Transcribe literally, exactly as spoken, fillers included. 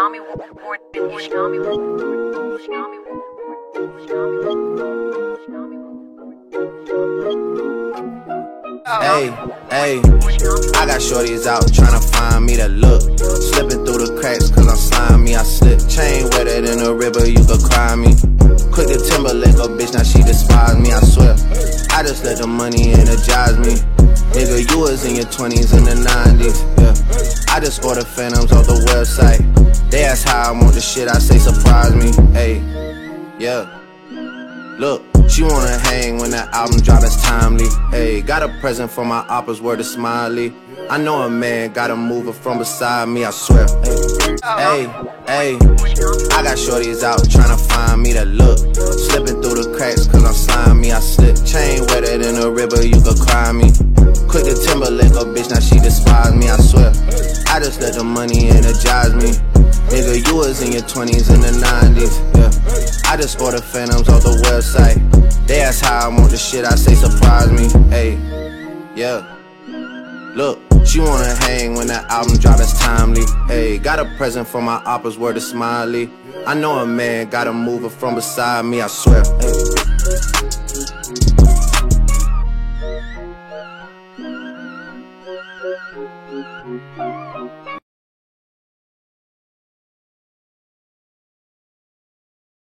Hey, hey, I got shorties out tryna find me that look. Slipping through the cracks cause I'm slimy, I slip. Chain wetter than a river, you could cry me. Quick to Timberlake, a bitch, now she despise me, I swear. I just let the money energize me. Nigga, you was in your twenties and the nineties, yeah. I just order phantoms off the website. They ask how I want the shit, I say surprise me, hey, yeah. Look, she wanna hang when that album drop, that's timely. Hey, got a present for my oppas, word is Smiley. I know a man gotta move her from beside me, I swear. Hey, hey, I got shorties out tryna find me that look. Slipping through the cracks cause I'm slimy, I slip. Chain wetter than a river, you could cry me. Quick to Timberlake, a bitch, now she despise me, I swear. I just let the money energize me. Nigga, you was in your twenties and the nineties, yeah. I just order phantoms off the website. They ask how I want the shit, I say surprise me, hey, yeah. Look, she wanna hang when that album drop, that's timely. Hey, got a present for my oppas, word is Smiley. I know a man gotta move her from beside me, I swear, hey.